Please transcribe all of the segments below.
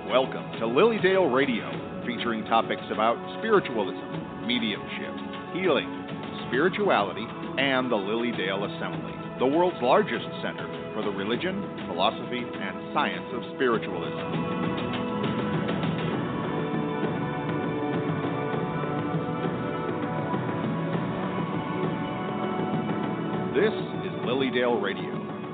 Welcome to Lilydale Radio, featuring topics about spiritualism, mediumship, healing, spirituality, and the Lilydale Assembly, the world's largest center for the religion, philosophy, and science of spiritualism. This is Lilydale Radio.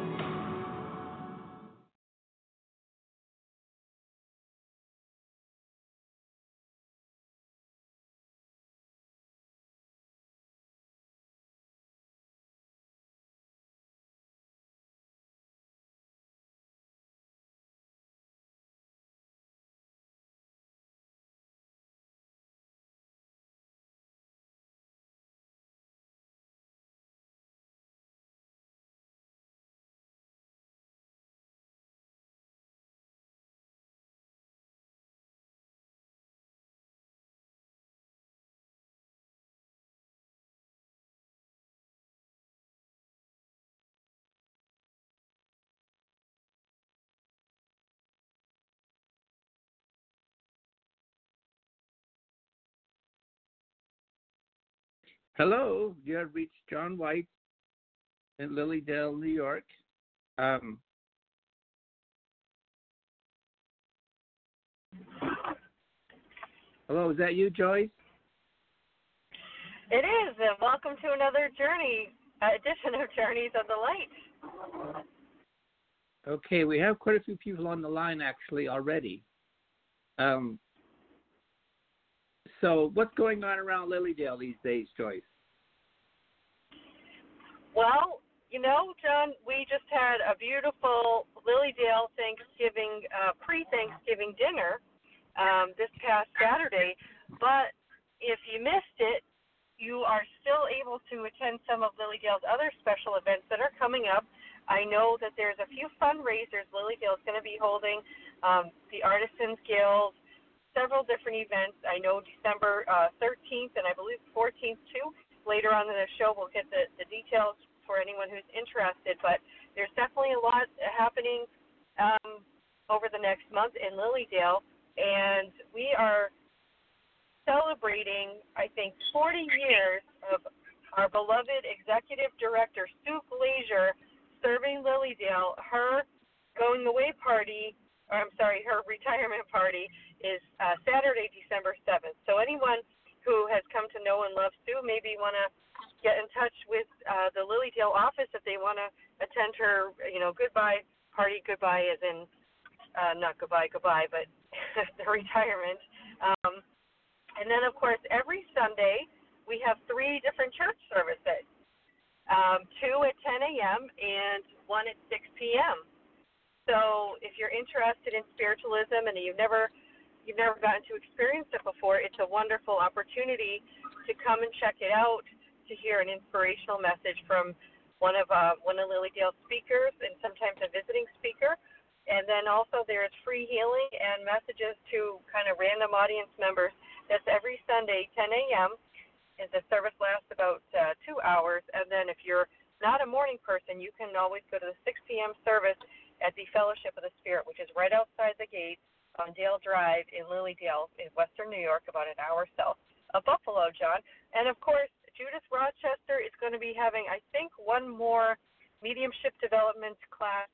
Hello, you have reached John White in Lilydale, New York. Hello, is that you, Joyce? It is, and welcome to another edition of Journeys of the Light. Okay, we have quite a few people on the line actually already. So what's going on around Lilydale these days, Joyce? Well, John, we just had a beautiful Lilydale Thanksgiving, pre-Thanksgiving dinner this past Saturday. But if you missed it, you are still able to attend some of Lilydale's other special events that are coming up. I know that there's a few fundraisers Lilydale is going to be holding, the Artisans Guild, several different events. I know December 13th and I believe 14th too. Later on in the show, we'll get the details for anyone who's interested. But there's definitely a lot happening over the next month in Lilydale. And we are celebrating, I think, 40 years of our beloved executive director, Sue Glazier, serving Lilydale. Her her retirement party is Saturday, December 7th. So anyone who has come to know and love Sue maybe want to get in touch with the Lilydale office if they want to attend her, goodbye party, goodbye as in not goodbye, but the retirement. And then, of course, every Sunday we have 3 different church services, 2 at 10 a.m. and 1 at 6 p.m. So if you're interested in spiritualism and you've never gotten to experience it before, it's a wonderful opportunity to come and check it out, to hear an inspirational message from one of Lilydale's speakers and sometimes a visiting speaker. And then also there's free healing and messages to kind of random audience members. That's every Sunday, 10 a.m. And the service lasts about 2 hours. And then if you're not a morning person, you can always go to the 6 p.m. service at the Fellowship of the Spirit, which is right outside the gate on Dale Drive in Lilydale in western New York, about an hour south of Buffalo, John. And, of course, Judith Rochester is going to be having, I think, one more mediumship development class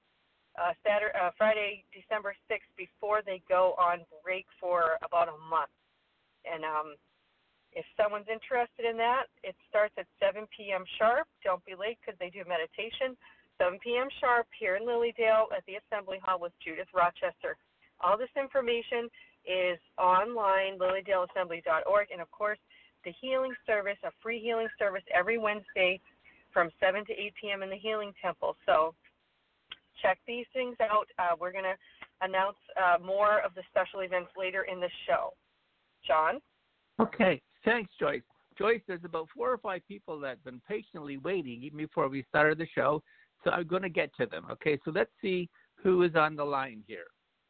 Friday, December 6th, before they go on break for about a month. And if someone's interested in that, it starts at 7 p.m. sharp. Don't be late because they do meditation. 7 p.m. sharp here in Lilydale at the Assembly Hall with Judith Rochester. All this information is online, lilydaleassembly.org. And, of course, the healing service, a free healing service every Wednesday from 7 to 8 p.m. in the Healing Temple. So check these things out. We're going to announce more of the special events later in the show. John? Okay. Thanks, Joyce. Joyce, there's about 4 or 5 people that have been patiently waiting even before we started the show, so I'm going to get to them. Okay, so let's see who is on the line here.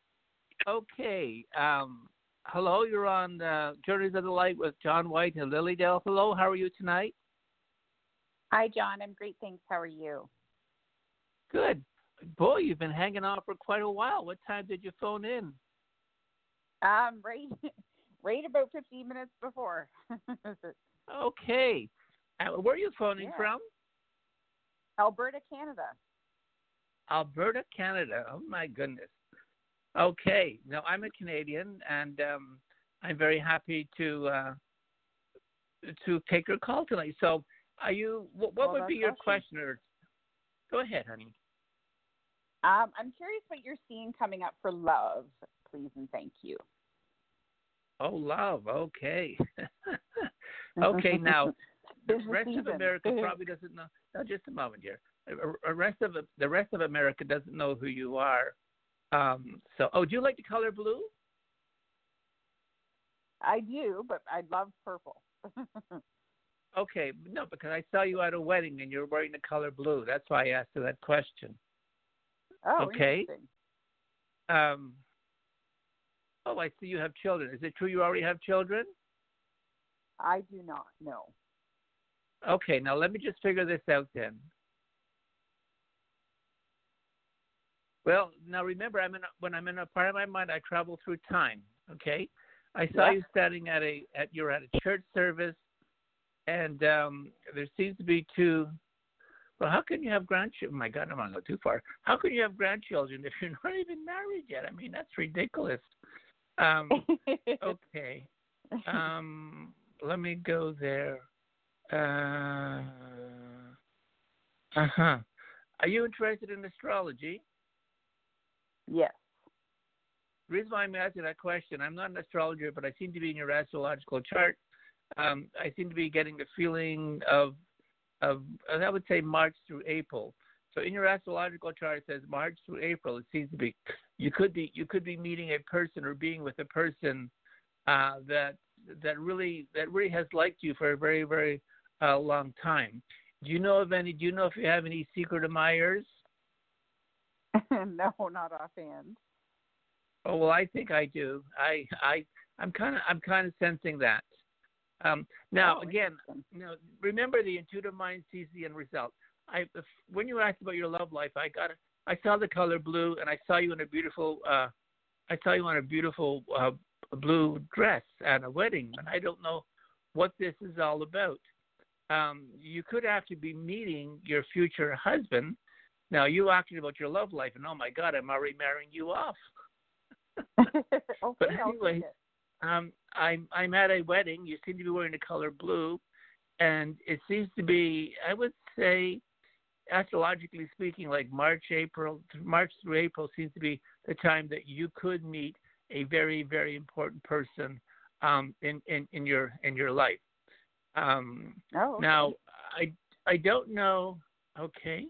Okay. Hello, you're on Journeys of the Light with John White and Lilydale. Hello, how are you tonight? Hi, John. I'm great, thanks. How are you? Good. Boy, you've been hanging on for quite a while. What time did you phone in? Right, right about 15 minutes before. Okay. Where are you phoning Yeah. from? Alberta, Canada. Alberta, Canada. Oh my goodness. Okay. Now I'm a Canadian, and I'm very happy to take your call tonight. So, are you? What Well, would that's be your awesome. question? Or go ahead, honey. I'm curious what you're seeing coming up for love, please and thank you. Oh, love. Okay. Okay. Now, the Business rest of season. America probably doesn't know. Now, just a moment here. The rest of America doesn't know who you are. Do you like the color blue? I do, but I love purple. Okay, no, because I saw you at a wedding and you're wearing the color blue. That's why I asked you that question. Oh, Okay. interesting. I see you have children. Is it true you already have children? I do not know. Okay, now let me just figure this out then. Well, now remember, when I'm in a part of my mind, I travel through time. Okay, I saw you standing you're at a church service, and there seems to be two. Well, how can you have grandchildren? Oh my God, I'm not going too far. How can you have grandchildren if you're not even married yet? I mean, that's ridiculous. Okay. Let me go there. Are you interested in astrology? Yes. The reason why I'm asking that question, I'm not an astrologer, but I seem to be in your astrological chart. I seem to be getting the feeling of I would say March through April. So in your astrological chart, it says March through April. It seems to be you could be meeting a person or being with a person that really has liked you for a very, very long time. Do you know if you have any secret admirers? No, not offhand. Oh well, I think I do. I'm kind of sensing that. Now again, remember the intuitive mind sees the end result. When you asked about your love life, I saw the color blue, and I saw you in a beautiful blue dress at a wedding, and I don't know what this is all about. You could actually be meeting your future husband. Now, you asking about your love life, and oh my God, I'm already marrying you off. Okay, But anyway, I'm at a wedding. You seem to be wearing the color blue, and it seems to be, I would say, astrologically speaking, like March through April seems to be the time that you could meet a very, very important person in your life. okay. Now, I don't know. Okay.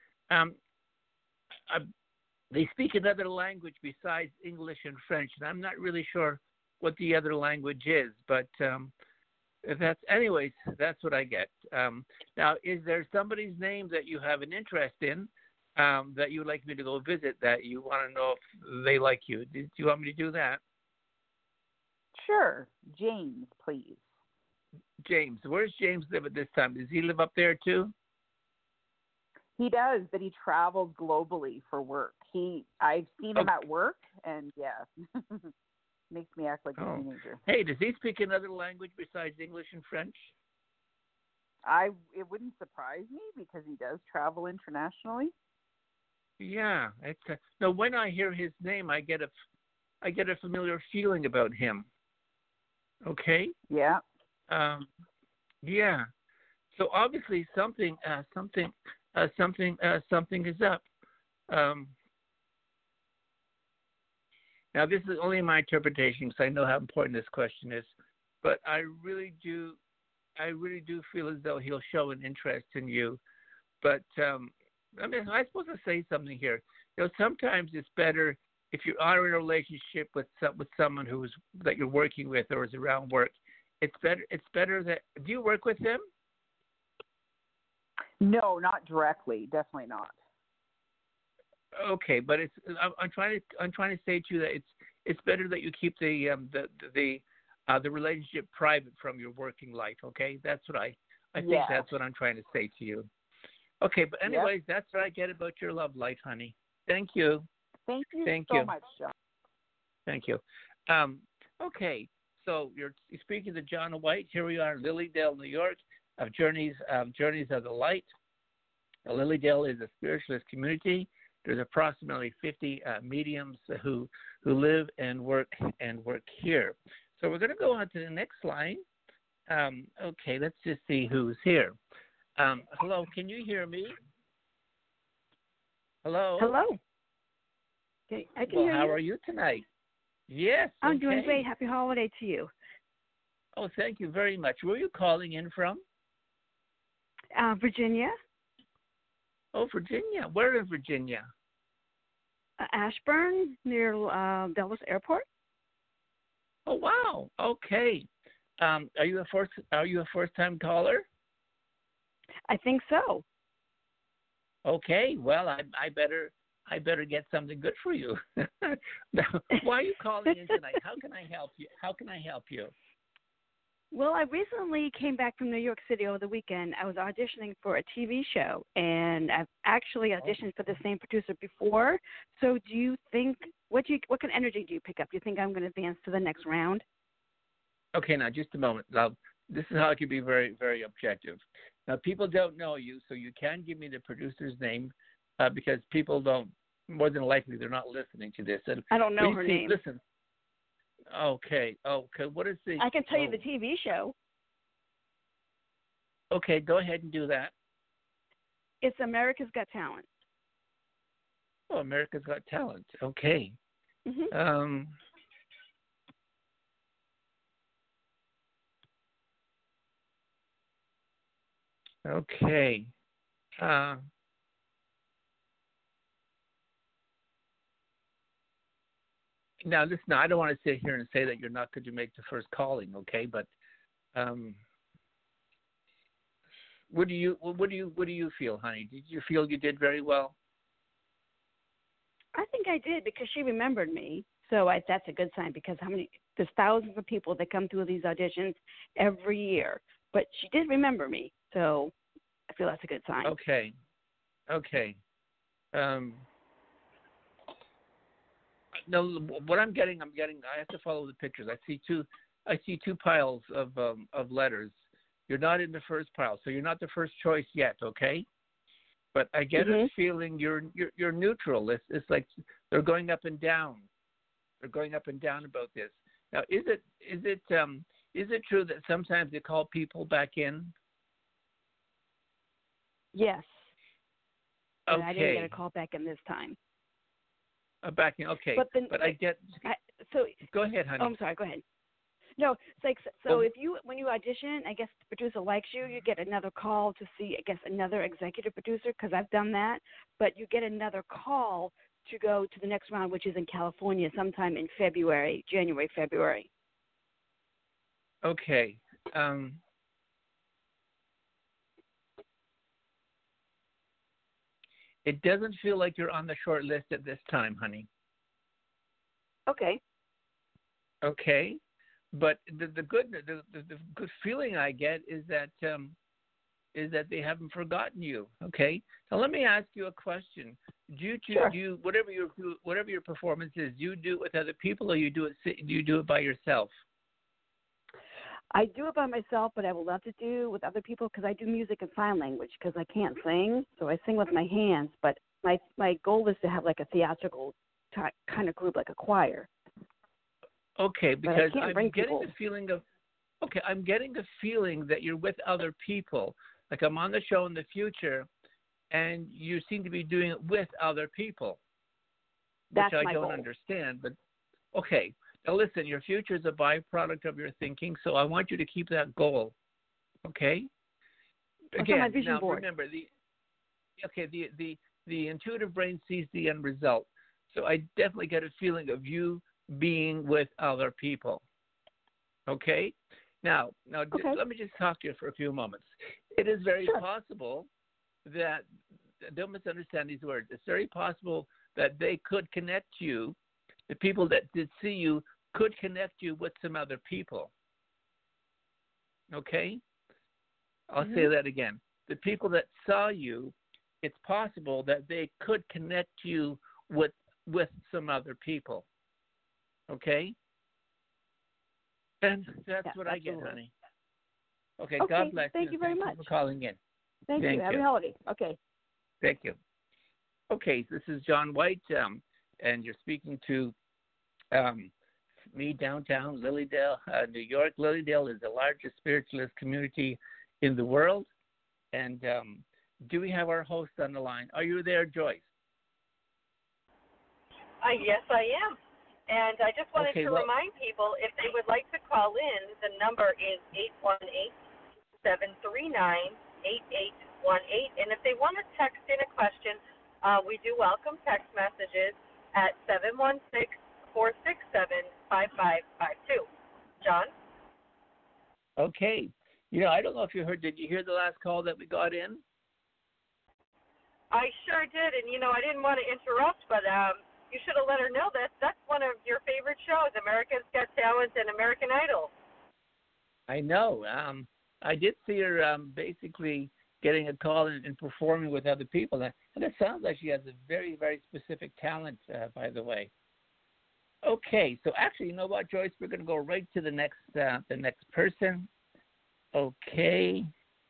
They speak another language besides English and French, and I'm not really sure what the other language is, but that's what I get. Now, is there somebody's name that you have an interest in that you would like me to go visit, that you want to know if they like you? Do you want me to do that? Sure. James, please. James. Where's James live at this time? Does he live up there too? He does, but he travels globally for work. I've seen him at work, and yeah, makes me act like a teenager. Hey, does he speak another language besides English and French? It wouldn't surprise me because he does travel internationally. Yeah, no. When I hear his name, I get a familiar feeling about him. Okay. Yeah. Yeah. So obviously something is up. Now this is only my interpretation because I know how important this question is, but I really do feel as though he'll show an interest in you. But I'm supposed to say something here. Sometimes it's better if you are in a relationship with someone that you're working with or is around work. It's better that. Do you work with them? No, not directly. Definitely not. Okay, but I'm trying to say to you that it's better that you keep the relationship private from your working life. Okay, that's what I think. That's what I'm trying to say to you. Okay, but anyways, That's what I get about your love life, honey. Thank you. Thank you so much, John. Thank you. Okay, so you're speaking to John White. Here we are in Lilydale, New York, of Journeys of the Light. Lilydale is a spiritualist community. There's approximately 50 mediums who live and work here. So we're going to go on to the next line. Okay, let's just see who's here. Hello, can you hear me? Hello. Hello. Okay, I can hear you. How are you tonight? Yes. I'm doing great. Happy holiday to you. Oh, thank you very much. Where are you calling in from? Virginia. Oh, Virginia. Where in Virginia? Ashburn, near Dulles Airport. Oh, wow. Okay. Are you a first-time caller? I think so. Okay. Well, I better get something good for you. Now, why are you calling in tonight? How can I help you? Well, I recently came back from New York City over the weekend. I was auditioning for a TV show, and I've actually auditioned for the same producer before. So do you think, what kind of energy do you pick up? Do you think I'm going to advance to the next round? Okay, now just a moment. Now, this is how I can be very, very objective. Now, people don't know you, so you can give me the producer's name because people don't, more than likely, they're not listening to this. And I don't know her name. Listen. Okay. What is the? I can tell you the TV show. Okay, go ahead and do that. It's America's Got Talent. Oh, America's Got Talent. Okay. Mm-hmm. Okay. Now, listen. I don't want to sit here and say that you're not going to make the first calling, okay? But what do you feel, honey? Did you feel you did very well? I think I did because she remembered me. So that's a good sign because there's thousands of people that come through these auditions every year, but she did remember me. So I feel that's a good sign. Okay. No, what I'm getting. I have to follow the pictures. I see two piles of letters. You're not in the first pile, so you're not the first choice yet. Okay, but I get a feeling you're neutral. It's like they're going up and down. They're going up and down about this. Now, is it true that sometimes they call people back in? Yes. Okay. And I didn't get a call back in this time. Back in, okay. But I get. So go ahead, honey. Oh, I'm sorry. Go ahead. No, it's like so. When you audition, I guess the producer likes you. You get another call to see, I guess, another executive producer because I've done that. But you get another call to go to the next round, which is in California, sometime in January, February. Okay. It doesn't feel like you're on the short list at this time, honey. Okay. Okay, but the good feeling I get is that they haven't forgotten you. Okay, now let me ask you a question. Do you whatever your performance is, do you do it with other people or do you do it by yourself? I do it by myself, but I would love to do with other people because I do music and sign language because I can't sing, so I sing with my hands. But my goal is to have like a theatrical kind of group, like a choir. Okay, because I'm getting people. the feeling of. Okay, I'm getting the feeling that you're with other people. Like I'm on the show in the future, and you seem to be doing it with other people, That's which I my don't goal. understand. But okay. Now listen, your future is a byproduct of your thinking, so I want you to keep that goal. Okay? Again, my vision now board. remember the intuitive brain sees the end result. So I definitely get a feeling of you being with other people. Okay? Now let me just talk to you for a few moments. It is very possible that don't misunderstand these words. It's very possible that they could connect you. The people that did see you could connect you with some other people. Okay? I'll say that again. The people that saw you, it's possible that they could connect you with some other people. Okay? And that's what I get, honey. Okay, God bless you. Thank you very much. Thank you for calling in. Thank you. Happy holiday. Okay. Thank you. Okay, this is John White, and you're speaking to me downtown Lilydale, New York. Lilydale is the largest spiritualist community in the world. And do we have our host on the line? Are you there, Joyce? Yes, I am. And I just wanted to remind people, if they would like to call in, the number is 818-739-8818. And if they want to text in a question, we do welcome text messages at 716-467-5552. John? Okay. You know, I don't know if you heard, did you hear the last call that we got in? I sure did. And, I didn't want to interrupt, but you should have let her know that that's one of your favorite shows, America's Got Talent and American Idol. I know. I did see her basically getting a call and performing with other people. And it sounds like she has a very, very specific talent, by the way. Okay, so actually, you know what, Joyce? We're going to go right to the next person. Okay.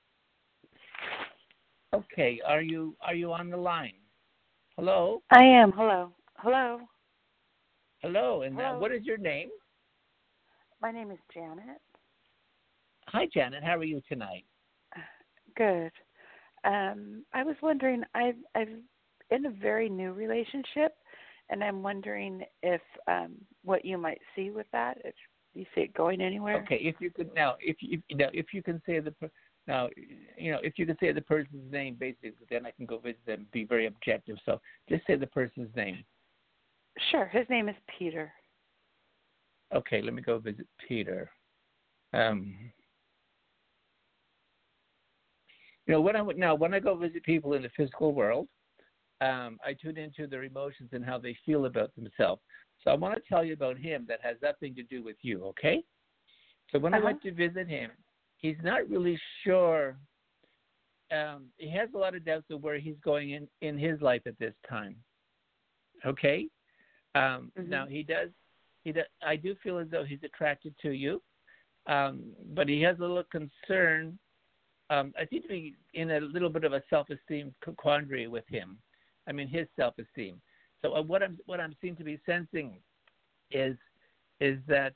Okay, are you on the line? Hello? I am. Hello. And what is your name? My name is Janet. Hi, Janet. How are you tonight? Good. I was wondering, I'm in a very new relationship, and I'm wondering if what you might see with that, if you see it going anywhere. Okay, if you can say the person's name, basically, then I can go visit them and be very objective. So just say the person's name. Sure. His name is Peter. Okay, let me go visit Peter. When I go visit people in the physical world, I tune into their emotions and how they feel about themselves. So I want to tell you about him that has nothing to do with you, okay? So when I went to visit him, he's not really sure. He has a lot of doubts of where he's going in his life at this time, okay? Now, he does. I do feel as though he's attracted to you, but he has a little concern. I seem to be in a little bit of a self-esteem quandary with him. I mean, his self-esteem. So what I'm seem to be sensing is that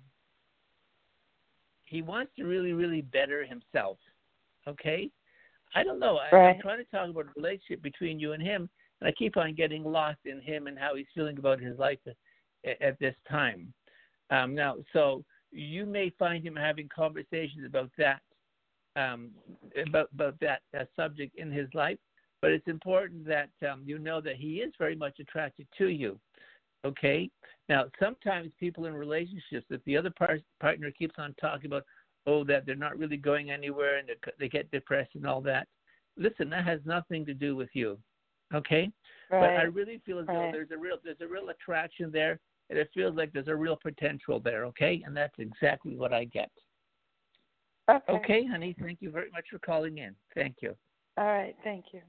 he wants to really, really better himself. Okay, I don't know. I'm trying to talk about a relationship between you and him, and I keep on getting lost in him and how he's feeling about his life at this time. Now, so you may find him having conversations about that. About that subject in his life, but it's important that you know that he is very much attracted to you. Okay. Now, sometimes people in relationships, if the other partner keeps on talking about, that they're not really going anywhere and they get depressed and all that, listen, that has nothing to do with you. Okay. Right. But I really feel as though there's a real attraction there, and it feels like there's a real potential there. Okay, and that's exactly what I get. Okay, honey. Thank you very much for calling in. Thank you. All right. Thank you.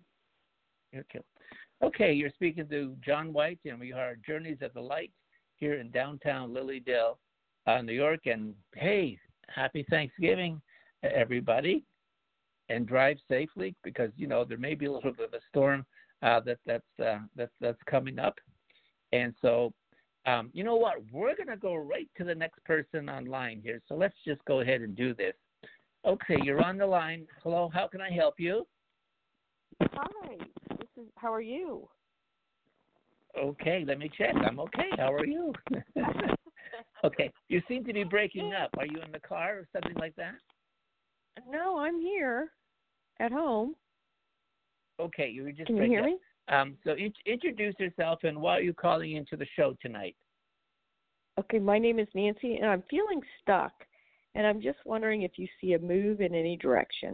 Okay, you're speaking to John White, and we are Journeys of the Light here in downtown Lilydale, New York. And hey, happy Thanksgiving, everybody, and drive safely because there may be a little bit of a storm that's coming up. And so, you know what? We're going to go right to the next person online here. So let's just go ahead and do this. Okay, you're on the line. Hello, how can I help you? Hi, how are you? Okay, let me check. I'm okay. How are you? Okay, you seem to be breaking up. Are you in the car or something like that? No, I'm here at home. Okay, you were just Can you hear me? So introduce yourself and why are you calling into the show tonight? Okay, my name is Nancy, and I'm feeling stuck. And I'm just wondering if you see a move in any direction.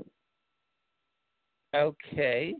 Okay.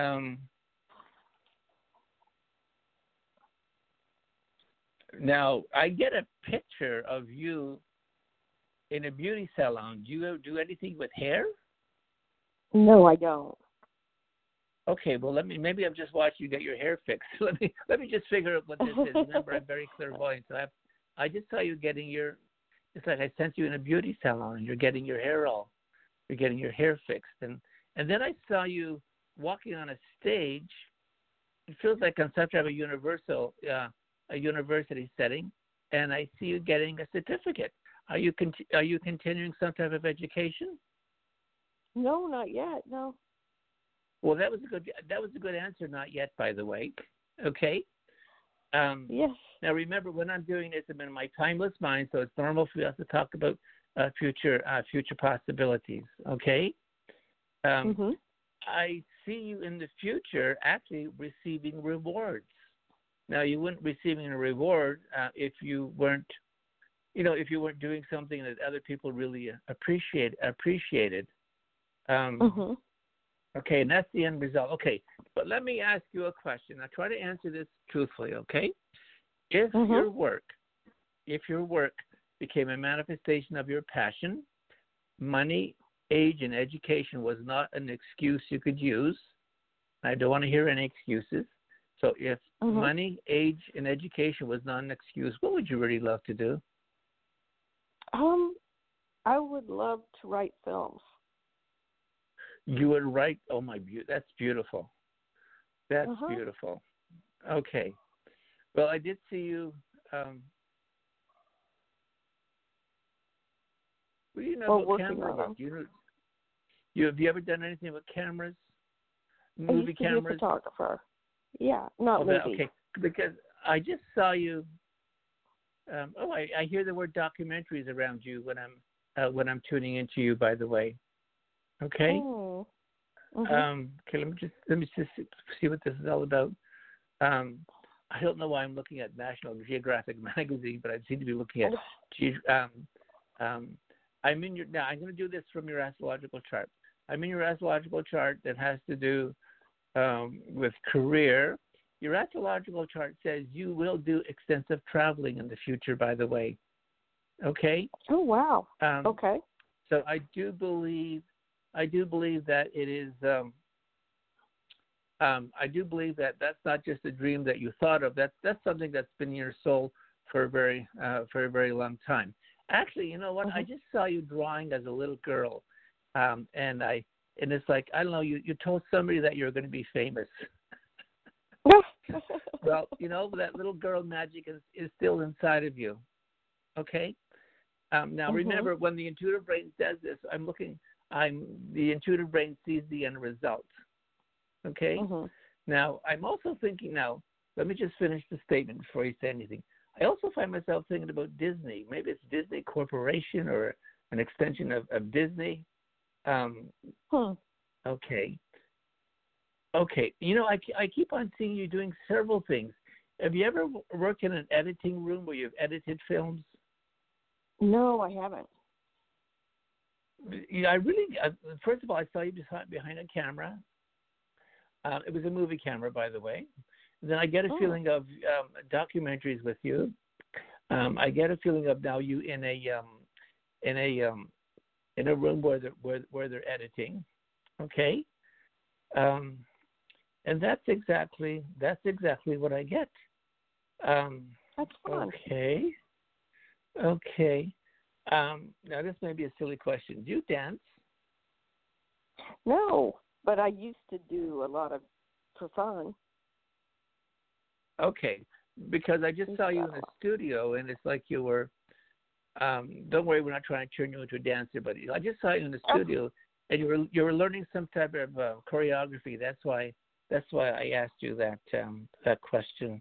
Now, I get a picture of you in a beauty salon. Do you do anything with hair? No, I don't. Okay, well, maybe I'm just watching you get your hair fixed. Let me just figure out what this is. Remember, I'm very clairvoyant, so I just saw you getting your it's like I sent you in a beauty salon and you're getting your hair fixed, and then I saw you walking on a stage. It feels like on some type of a university setting, and I see you getting a certificate. Are you continuing some type of education? No, not yet. No. Well, that was a good answer. Not yet, by the way. Okay. Yes. Now remember, when I'm doing this, I'm in my timeless mind, so it's normal for us to talk about future possibilities. Okay. I see you in the future actually receiving rewards. Now, you wouldn't receiving a reward if you weren't doing something that other people really appreciated. Okay, and that's the end result. Okay, but let me ask you a question. Now, try to answer this truthfully. Okay, if your work became a manifestation of your passion, money, age, and education was not an excuse you could use. I don't want to hear any excuses. So if money, age, and education was not an excuse, what would you really love to do? I would love to write films. You would write? Oh my, that's beautiful. That's beautiful. Okay. Well, I did see you. What do you know about camera work? Have you ever done anything with cameras? Movie cameras? I used to be a photographer. Yeah, not movie. Okay, because I just saw you. I hear the word documentaries around you when I'm tuning into you. By the way, okay. Oh. Okay, let me just see what this is all about. I don't know why I'm looking at National Geographic magazine, but I seem to be looking at. I'm in your now. I'm going to do this from your astrological chart. I'm in your astrological chart that has to do with career. Your astrological chart says you will do extensive traveling in the future, by the way. Okay? Oh, wow. Okay. So I do believe that it is, I do believe that that's not just a dream that you thought of. That's something that's been in your soul for a very long time. Actually, you know what? I just saw you drawing as a little girl. And it's like, I don't know, you told somebody that you're going to be famous. Well, you know, that little girl magic is still inside of you. Okay? Now, remember, when the intuitive brain does this, the intuitive brain sees the end result. Okay? Now, I'm also thinking let me just finish the statement before you say anything. I also find myself thinking about Disney. Maybe it's Disney Corporation or an extension of Disney. Okay. Okay. You know, I keep on seeing you doing several things. Have you ever worked in an editing room where you've edited films? No, I haven't. Yeah, first of all, I saw you behind a camera. It was a movie camera, by the way. Then I get a feeling of documentaries with you. I get a feeling of now you in a room where they're editing. Okay. And that's exactly what I get. That's fun. Okay. Now this may be a silly question. Do you dance? No, but I used to do a lot of for fun. Okay, because I just saw you in the studio, and it's like you were. Don't worry, we're not trying to turn you into a dancer, but I just saw you in the studio, and you were learning some type of choreography. That's why I asked you that question.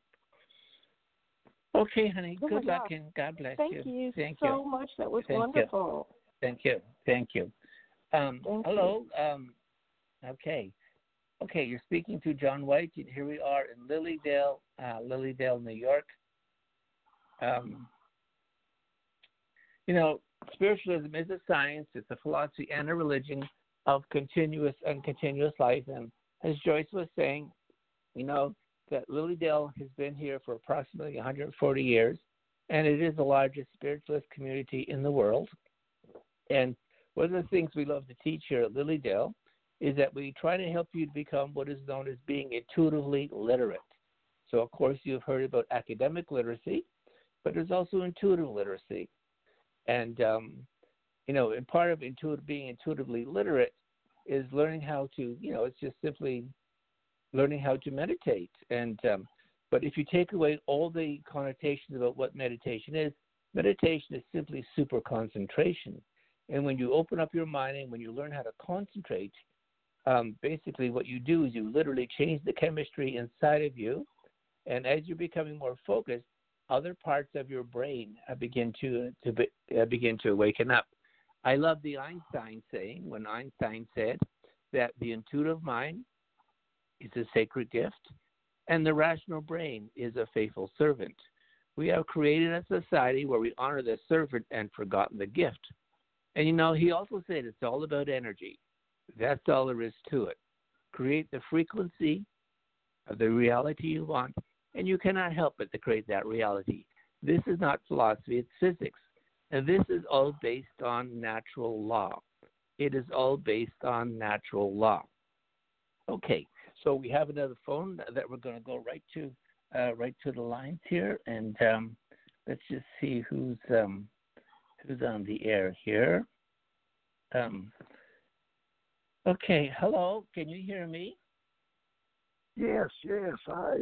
Okay, honey. Good luck and God bless you. Thank you so much. That was wonderful. Thank you. Hello. Okay, you're speaking to John White. Here we are in Lilydale, New York. You know, spiritualism is a science, it's a philosophy and a religion of continuous life. And as Joyce was saying, you know, that Lilydale has been here for approximately 140 years, and it is the largest spiritualist community in the world. And one of the things we love to teach here at Lilydale is that we try to help you to become what is known as being intuitively literate. So, of course, you've heard about academic literacy, but there's also intuitive literacy. And and part of being intuitively literate is learning how to, it's just simply learning how to meditate. And but if you take away all the connotations about what meditation is simply super concentration. And when you open up your mind and when you learn how to concentrate, basically what you do is you literally change the chemistry inside of you. And as you're becoming more focused, other parts of your brain begin to awaken up. I love the Einstein saying, when Einstein said that the intuitive mind is a sacred gift and the rational brain is a faithful servant. We have created a society where we honor the servant and forgotten the gift. And he also said it's all about energy. That's all there is to it. Create the frequency of the reality you want, and you cannot help but to create that reality. This is not philosophy, it's physics. And this is all based on natural law. It is all based on natural law. Okay, so we have another phone that we're going to go right to the lines here, and let's just see who's on the air here. Okay, hello, can you hear me? Yes, hi.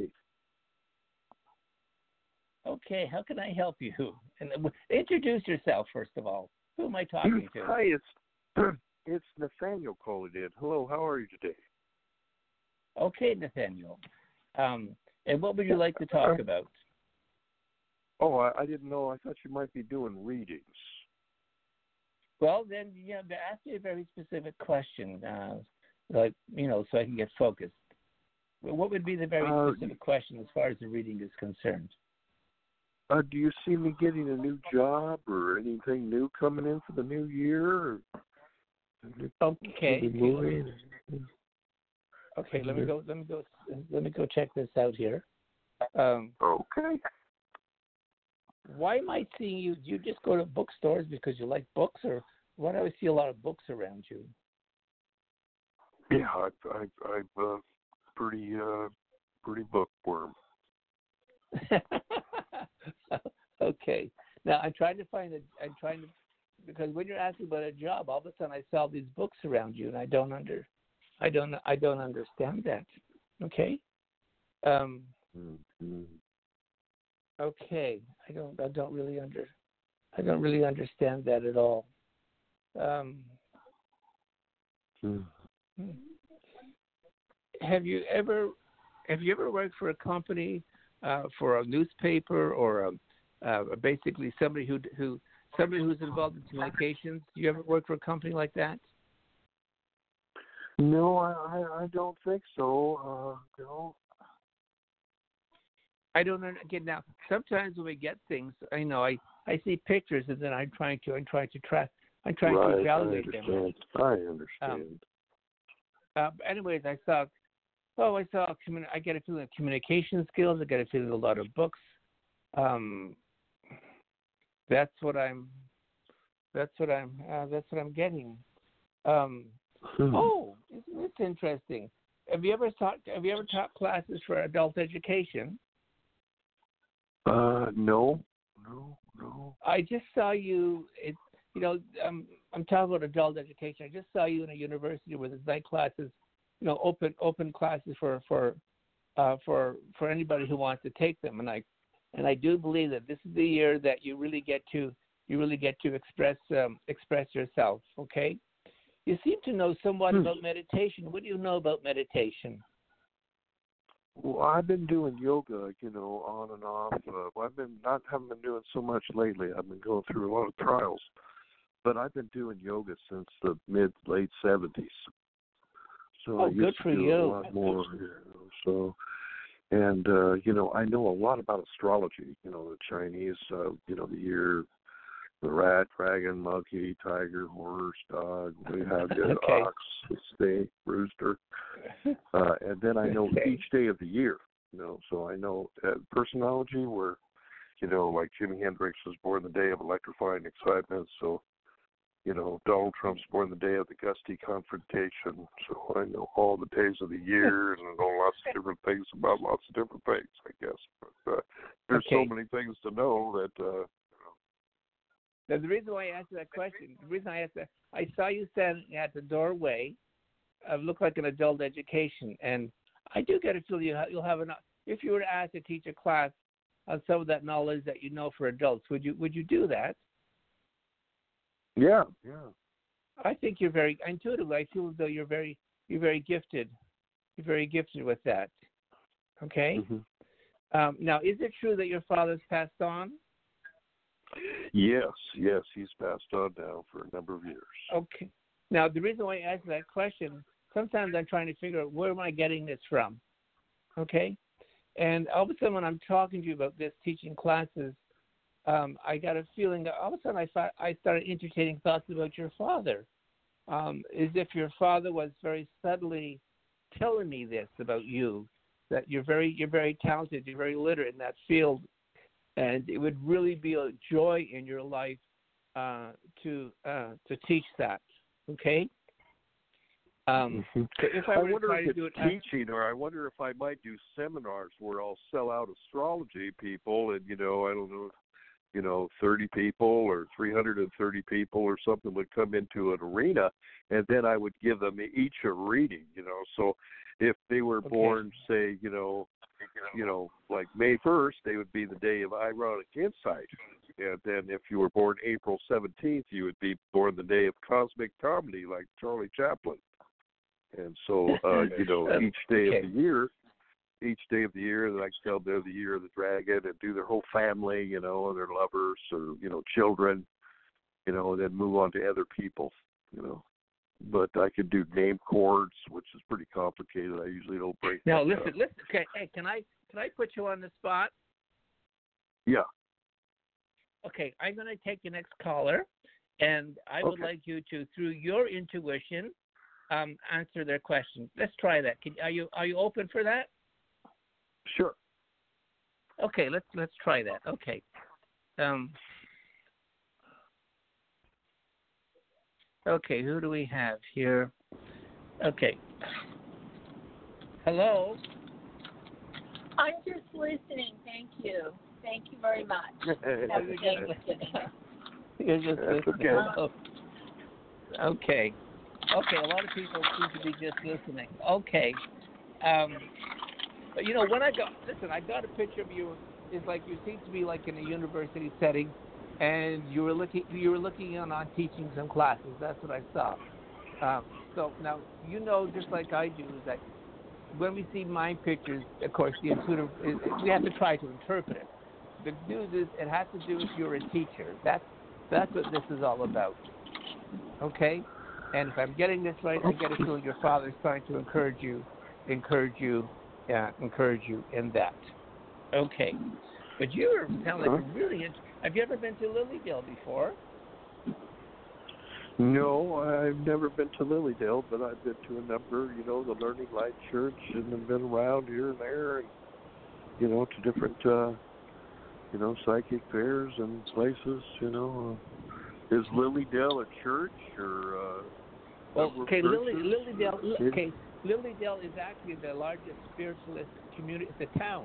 Okay, how can I help you? And introduce yourself first of all. Who am I talking to? Hi, it's Nathaniel calling in. Hello, how are you today? Okay, Nathaniel. And what would you like to talk about? Oh, I didn't know. I thought you might be doing readings. Well, then, ask me a very specific question, so I can get focused. What would be the very specific question as far as the reading is concerned? Do you see me getting a new job or anything new coming in for the new year? Okay. Okay, let me go check this out here. Okay. Why am I seeing you? Do you just go to bookstores because you like books, or why do I see a lot of books around you? Yeah, I'm pretty bookworm. Okay. Now I'm trying to because when you're asking about a job, all of a sudden I saw these books around you, and I don't understand that. Okay. Okay. I don't really understand that at all. Have you ever worked for a company, for a newspaper, or basically somebody who's involved in communications? Do you ever work for a company like that? No, I don't think so. No. I don't understand. Now, sometimes when we get things, I see pictures, and then I'm trying to evaluate them. I understand. Anyways, I get a feeling of communication skills. I get a feeling of a lot of books. That's what I'm getting. Oh, isn't this interesting? Have you ever taught classes for adult education? No. I just saw you. I'm talking about adult education. I just saw you in a university where there's night classes, open classes for anybody who wants to take them. And I do believe that this is the year that you really get to express yourself. Okay. You seem to know somewhat about meditation. What do you know about meditation? Well, I've been doing yoga, on and off. Haven't been doing so much lately. I've been going through a lot of trials, but I've been doing yoga since the late 70s. So I used to do a lot more. So, and I know a lot about astrology. The Chinese, the year, the rat, dragon, monkey, tiger, horse, dog. We have the ox, the snake, rooster, and then I know each day of the year. So I know personology, where like Jimi Hendrix was born the day of electrifying excitement. So Donald Trump's born the day of the gusty confrontation. So I know all the days of the year, and I know lots of different things about lots of different things, I guess. But there's so many things to know that. Now, the reason why I asked that question, I saw you standing at the doorway. Looked like an adult education, and I do get a feel you'll have enough. If you were asked to teach a class on some of that knowledge that you know for adults, would you do that? Yeah. I think you're very intuitive. I feel as though you're very gifted. You're very gifted with that. Okay. Mm-hmm. Now, is it true that your father's passed on? Yes, he's passed on now for a number of years. Okay. Now, the reason why I ask that question, sometimes I'm trying to figure out where am I getting this from. Okay. And all of a sudden, when I'm talking to you about this, teaching classes, I got a feeling that all of a sudden I started entertaining thoughts about your father, as if your father was very subtly telling me this about you, that you're very talented, you're very literate in that field, and it would really be a joy in your life to teach that. Okay. If I wonder if it's teaching, or I wonder if I might do seminars where I'll sell out astrology people, and I don't know, 30 people or 330 people or something would come into an arena, and then I would give them each a reading. So if they were born, say, like May 1st, they would be the day of ironic insight. And then if you were born April 17th, you would be born the day of cosmic comedy, like Charlie Chaplin. And so, each day of the year, like tell they're the year of the dragon, and do their whole family, and their lovers or, children, and then move on to other people, But I could do name chords, which is pretty complicated. I usually don't break. Now, listen. Okay, hey, can I put you on the spot? Yeah. Okay, I'm going to take the next caller, and I would like you to, through your intuition, answer their question. Let's try that. Are you open for that? Sure. Okay, let's try that. Okay. Okay, who do we have here? Okay. Hello? I'm just listening. Thank you. Thank you very much. Have a good day. You're just listening. Okay. Okay. Okay, a lot of people seem to be just listening. Okay. But when I got a picture of you. It's like you seem to be like in a university setting, and you were looking in on teaching some classes. That's what I saw. So now just like I do, is that when we see mind pictures, of course, the intuitive we have to try to interpret it. The news is it has to do if you're a teacher. That's what this is all about. Okay. And if I'm getting this right, I get a feeling your father's trying to encourage you in that. Okay. But you sound like really have you ever been to Lilydale before? No, I've never been to Lilydale, but I've been to a number, the Learning Light Church, and I've been around here and there, and, to different, psychic fairs and places, Is Lilydale a church or Lilydale is actually the largest spiritualist community. It's a town.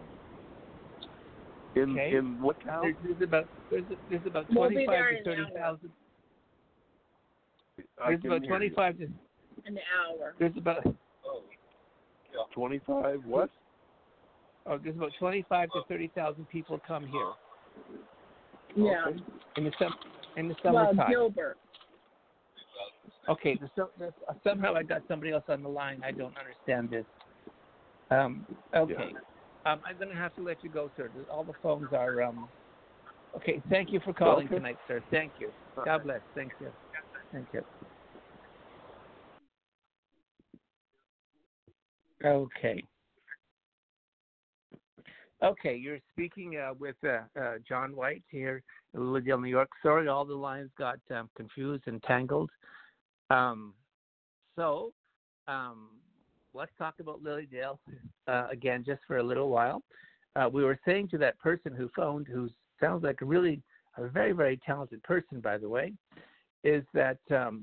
In what town? There's about 25 to 30,000. There's about 25 to an hour. There's about 25 what? Oh, there's about 25 to 30,000 people come here. Yeah. In the summertime. Well, Gilbert. Okay, somehow I got somebody else on the line. I don't understand this. Okay. I'm going to have to let you go, sir. All the phones are... Okay, thank you for calling tonight, sir. Thank you. God bless. Thank you. Thank you. Okay. Okay, you're speaking with John White here in Lilydale, New York. Sorry, all the lines got confused and tangled. Let's talk about Lilydale again just for a little while. We were saying to that person who phoned, who sounds like a very, very talented person, by the way, is that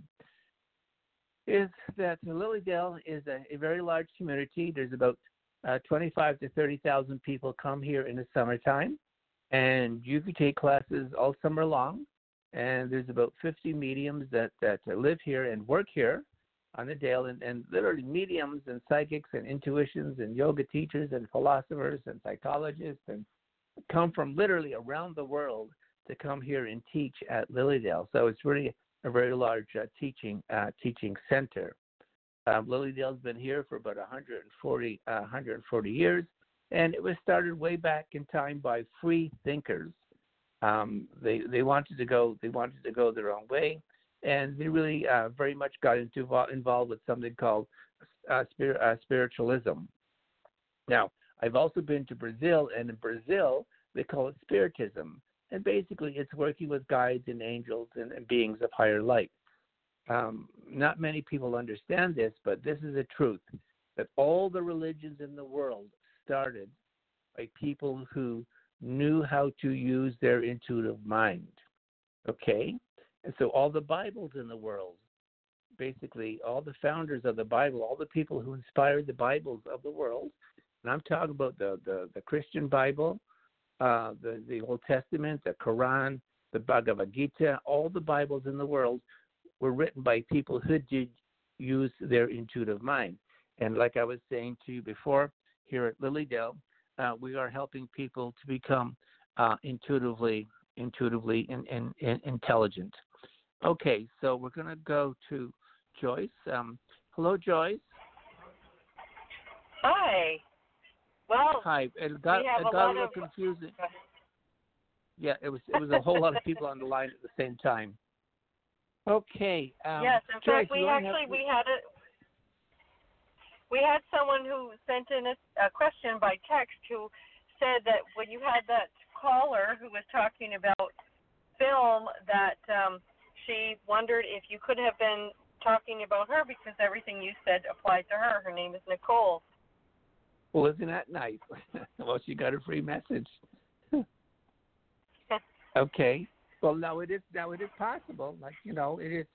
Lilydale is a very large community. There's about 25 to 30,000 people come here in the summertime, and you can take classes all summer long. and there's about 50 mediums that live here and work here on the Dale, and literally mediums and psychics and intuitions and yoga teachers and philosophers and psychologists and come from literally around the world to come here and teach at Lilydale. So it's really a very large teaching center. Lilydale's been here for about 140 years, and it was started way back in time by free thinkers. They wanted to go their own way, and they really very much got involved with something called spiritualism. Now, I've also been to Brazil, and in Brazil they call it spiritism, and basically it's working with guides and angels and beings of higher light. Not many people understand this, but this is the truth, that all the religions in the world started by people who knew how to use their intuitive mind, okay? And so all the Bibles in the world, basically all the founders of the Bible, all the people who inspired the Bibles of the world, and I'm talking about the Christian Bible, the Old Testament, the Quran, the Bhagavad Gita, all the Bibles in the world were written by people who did use their intuitive mind. And like I was saying to you before, here at Lilydale, we are helping people to become intuitively intelligent. Okay, so we're going to go to Joyce. Hello, Joyce. Hi. Well, hi. It got a little confusing. Yeah, it was a whole lot of people on the line at the same time. Okay. Yes, in Joyce, fact, we had someone who sent in a question by text who said that when you had that caller who was talking about film, that she wondered if you could have been talking about her because everything you said applied to her. Her name is Nicole. Well, isn't that nice? Well, she got a free message. Okay. Well, now it is possible. Like, you know, it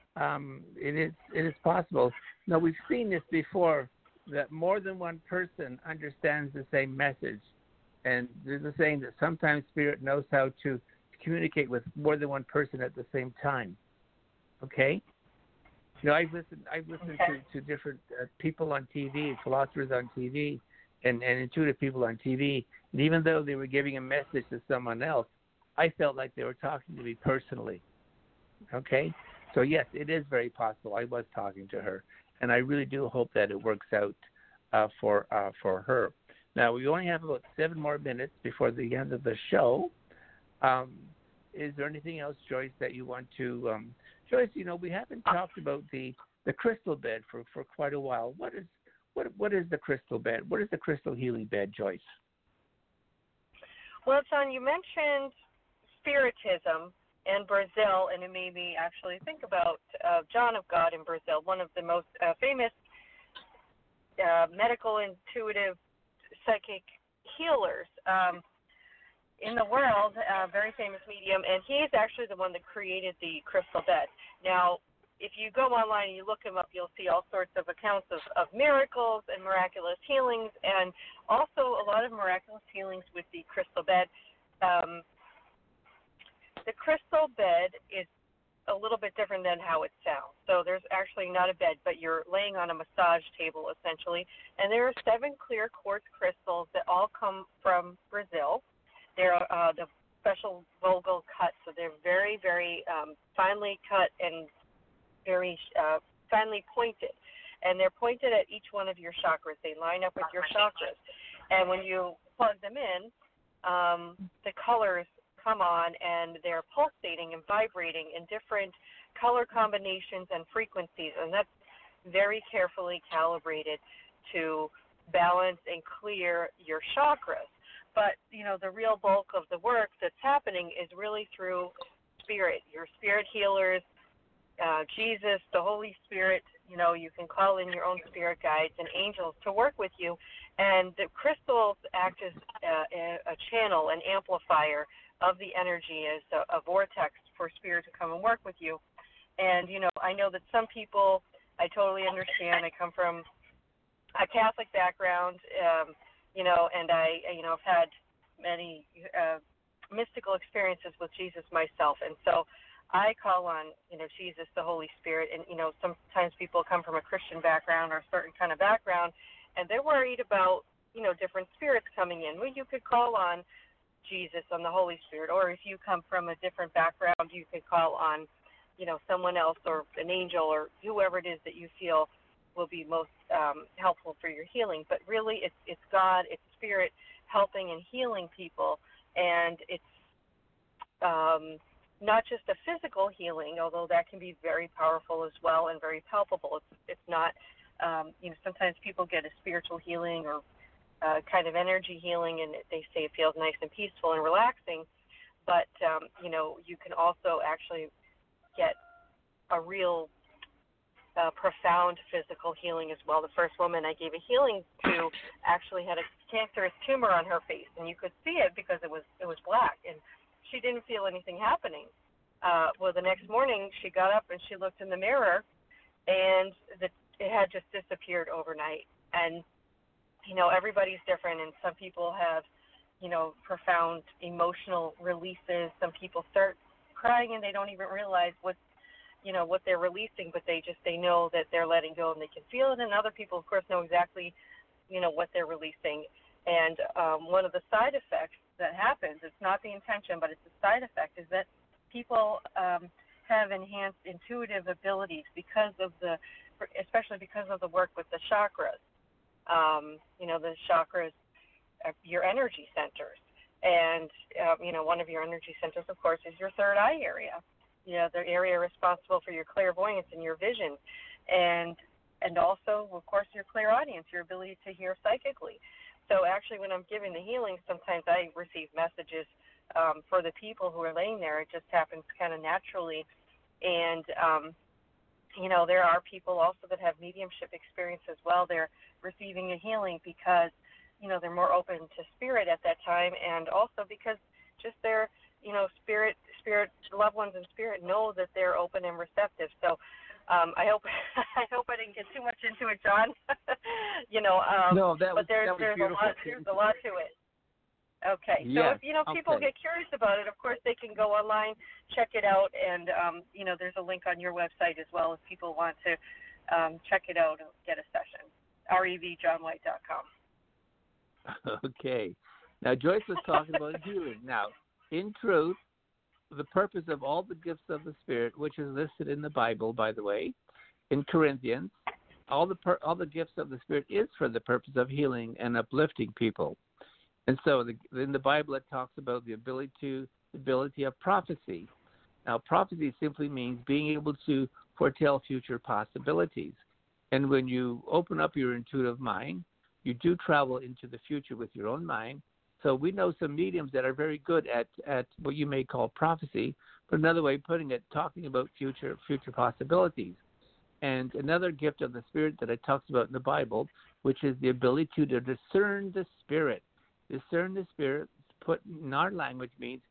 is possible. Now, we've seen this before, that more than one person understands the same message. And there's a saying that sometimes Spirit knows how to communicate with more than one person at the same time. Okay? You know, I've listened to different people on TV, philosophers on TV, and intuitive people on TV. And even though they were giving a message to someone else, I felt like they were talking to me personally. Okay? So, yes, it is very possible. I was talking to her. And I really do hope that it works out for her. Now, we only have about 7 more minutes before the end of the show. Is there anything else, Joyce, that you want to Joyce, you know, we haven't talked about the crystal bed for quite a while. What is the crystal bed? What is the crystal healing bed, Joyce? Well, John, you mentioned Spiritism in Brazil, and it made me actually think about John of God in Brazil, one of the most famous medical intuitive psychic healers in the world, very famous medium, and he's actually the one that created the crystal bed. Now, if you go online and you look him up, you'll see all sorts of accounts of miracles and miraculous healings, and also a lot of miraculous healings with the crystal bed. The crystal bed is a little bit different than how it sounds. So there's actually not a bed, but you're laying on a massage table, essentially. And there are 7 clear quartz crystals that all come from Brazil. They're the special Vogel cut, so they're very, very finely cut and very finely pointed. And they're pointed at each one of your chakras. They line up with your chakras. And when you plug them in, the colors come on and they're pulsating and vibrating in different color combinations and frequencies, and that's very carefully calibrated to balance and clear your chakras. But, you know, the real bulk of the work that's happening is really through spirit, your spirit healers, Jesus, the Holy Spirit. You know, you can call in your own spirit guides and angels to work with you, and the crystals act as a channel, an amplifier of the energy, as a vortex for spirit to come and work with you. And, you know, I know that some people, I totally understand. I come from a Catholic background, you know, and I, you know, have had many mystical experiences with Jesus myself. And so I call on, Jesus, the Holy Spirit. And, sometimes people come from a Christian background or a certain kind of background, and they're worried about, different spirits coming in. Well, you could call on Jesus, on the Holy Spirit. Or if you come from a different background, you could call on, someone else or an angel or whoever it is that you feel will be most helpful for your healing. But really, it's God, it's Spirit helping and healing people. And it's not just a physical healing, although that can be very powerful as well and very palpable. It's not, sometimes people get a spiritual healing or kind of energy healing, and they say it feels nice and peaceful and relaxing. But, you can also actually get a real profound physical healing as well. The first woman I gave a healing to actually had a cancerous tumor on her face, and you could see it because it was black, and she didn't feel anything happening. Well, the next morning she got up and she looked in the mirror, and it had just disappeared overnight. And everybody's different, and some people have profound emotional releases. Some people start crying and they don't even realize what they're releasing, but they know that they're letting go and they can feel it. And other people, of course, know exactly what they're releasing. And one of the side effects that happens, it's not the intention, but it's the side effect, is that people have enhanced intuitive abilities especially because of the work with the chakras. The chakras are your energy centers. And, one of your energy centers, of course, is your third eye area. The area responsible for your clairvoyance and your vision. And also, of course, your clairaudience, your ability to hear psychically. So actually, when I'm giving the healing, sometimes I receive messages for the people who are laying there. It just happens kind of naturally. And, there are people also that have mediumship experience as well. They're receiving a healing because, they're more open to spirit at that time, and also because just their, spirit loved ones in spirit know that they're open and receptive. So I hope I didn't get too much into it, John. No, but there's a lot to it. Okay. So if people get curious about it, of course they can go online, check it out, and there's a link on your website as well if people want to check it out and get a session. revjohnwhite.com. Okay. Now Joyce was talking about healing. Now, in truth, the purpose of all the gifts of the Spirit, which is listed in the Bible, by the way, in Corinthians, all the gifts of the Spirit is for the purpose of healing and uplifting people. And so in the Bible, it talks about the ability of prophecy. Now, prophecy simply means being able to foretell future possibilities. And when you open up your intuitive mind, you do travel into the future with your own mind. So we know some mediums that are very good at what you may call prophecy, but another way of putting it, talking about future possibilities. And another gift of the Spirit that it talks about in the Bible, which is the ability to discern the Spirit. Discern the Spirit, put in our language, means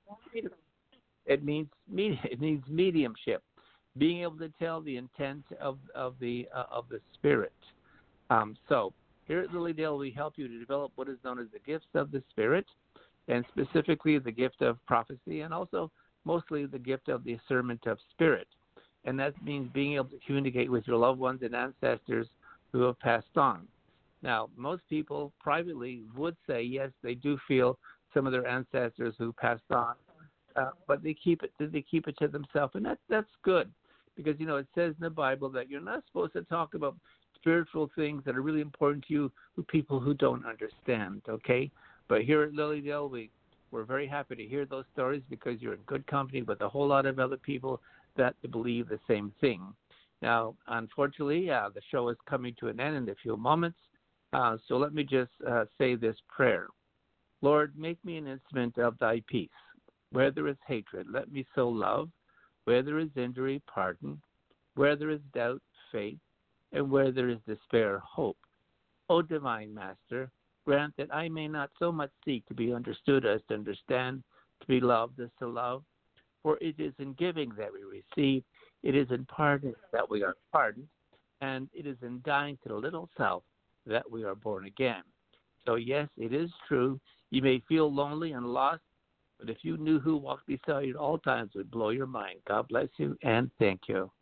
mediumship, being able to tell the intent of the Spirit. So here at Lily Dale, we help you to develop what is known as the gifts of the Spirit, and specifically the gift of prophecy, and also mostly the gift of the discernment of spirit. And that means being able to communicate with your loved ones and ancestors who have passed on. Now, most people privately would say, yes, they do feel some of their ancestors who passed on, but they keep it to themselves, and that's good, because it says in the Bible that you're not supposed to talk about spiritual things that are really important to you with people who don't understand. Okay, but here at Lily Dale, we're very happy to hear those stories because you're in good company with a whole lot of other people that believe the same thing. Now, unfortunately, the show is coming to an end in a few moments. So let me just say this prayer. Lord, make me an instrument of thy peace. Where there is hatred, let me sow love. Where there is injury, pardon. Where there is doubt, faith. And where there is despair, hope. O divine Master, grant that I may not so much seek to be understood as to understand, to be loved as to love. For it is in giving that we receive, it is in pardoning that we are pardoned, and it is in dying to the little self that we are born again. So yes, it is true. You may feel lonely and lost, But if you knew who walked beside you at all times, it would blow your mind. God bless you and thank you.